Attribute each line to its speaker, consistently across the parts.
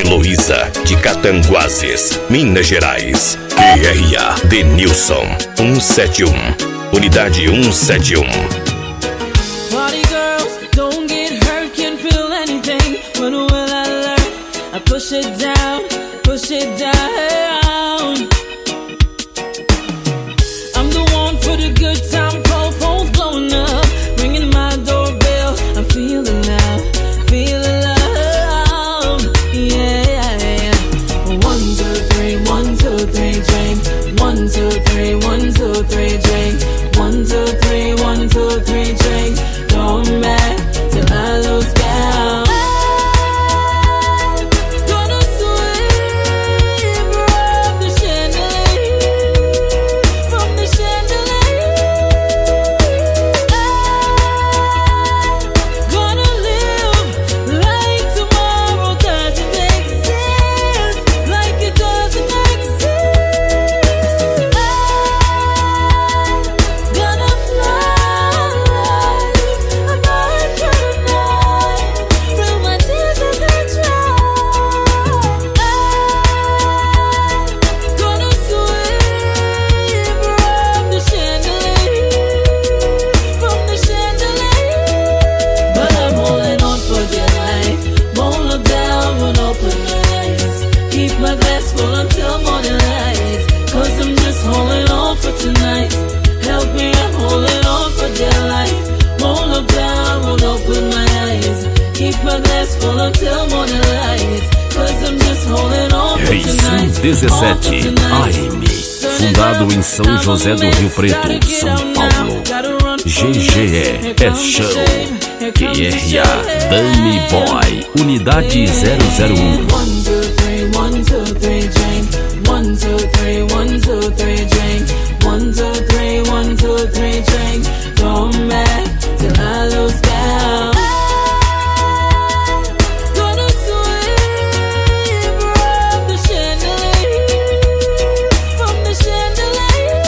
Speaker 1: Heloísa, de Catanguases, Minas Gerais. QRA Denilson 171, Unidade 171.
Speaker 2: Party girls, don't get hurt, can't feel anything. When will I learn? I push it down, push it down. I'm the one for the good time, cold phones blowing up, ringing my doorbell. I'm feeling loud, feeling loud, yeah. 1, 2, 3, 1, 2, 3, drink. 1, 2, 3, 1, 2, 3, drink. 1, 2, 3, 1, 2, 3, drink. Going back till I lose count. Gonna swim from the chandelier, from the chandelier. Gonna live like tomorrow doesn't exist, like it doesn't exist. Gonna fly a bird for the night, through my tears as I try. Gonna swim from the chandelier, from the chandelier. But I'm holding on for dear life. Won't look down, won't open my eyes. Keep my glass full until morning light. 'Cause I'm just holding on for tonight. Help me, I'm holding on for dear life. Won't look down, won't open my eyes. Keep my glass full until morning light. 'Cause I'm just holding on for tonight.
Speaker 3: Reisul 17 AM, fundado em São José do Rio Preto, São Paulo. GGE é show. QRA Dami Boy, Unidade 001.
Speaker 2: 1, 2, 3, 1, 2, 3, drink. 1, 2, 3, 1, 2, 3, drink. 1, 2, 3, 1, 2, 3, drink. Going back till I lose count. Gonna swim from the chandelier, from the chandelier.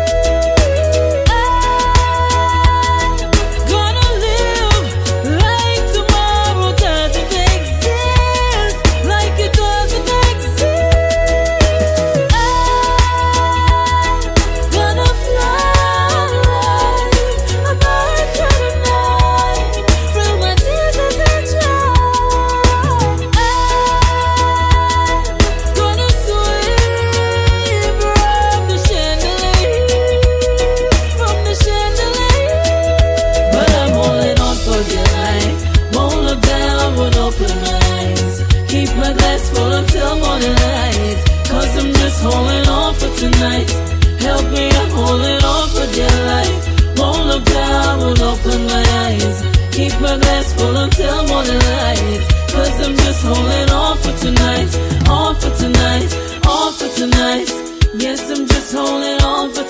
Speaker 2: Gonna live like tomorrow doesn't exist, like it doesn't exist. Gonna fly a bird for the night, through my tears as I try. Gonna swim from the chandelier, from the chandelier. But I'm holding on for dear life. Won't look down, won't open my eyes. Keep my glass full until morning light. 'Cause I'm just holding on for tonight. Help me, I'm holding on for dear life. Won't look down, won't open my eyes. Keep my glass full until morning light. 'Cause I'm just holding on for tonight. On for tonight, on for tonight. Yes, I'm just holding on for